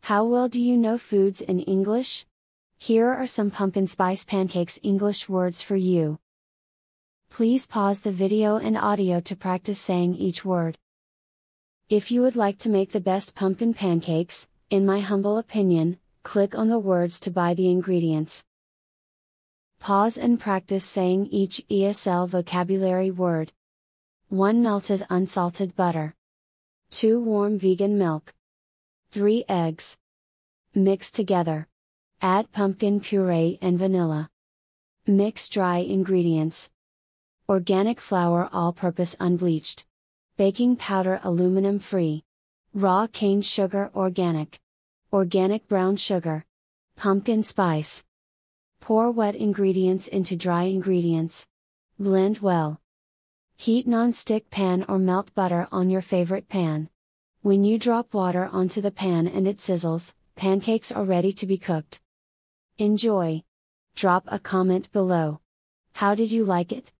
How well do you know foods in English? Here are some pumpkin spice pancakes English words for you. Please pause the video and audio to practice saying each word. If you would like to make the best pumpkin pancakes, in my humble opinion, click on the words to buy the ingredients. Pause and practice saying each ESL vocabulary word. 1 melted unsalted butter. 2 warm vegan milk. 3 eggs. Mix together. Add pumpkin puree and vanilla. Mix dry ingredients. Organic flour all-purpose unbleached. Baking powder aluminum free. Raw cane sugar organic. Organic brown sugar. Pumpkin spice. Pour wet ingredients into dry ingredients. Blend well. Heat non-stick pan or melt butter on your favorite pan. When you drop water onto the pan and it sizzles, pancakes are ready to be cooked. Enjoy! Drop a comment below. How did you like it?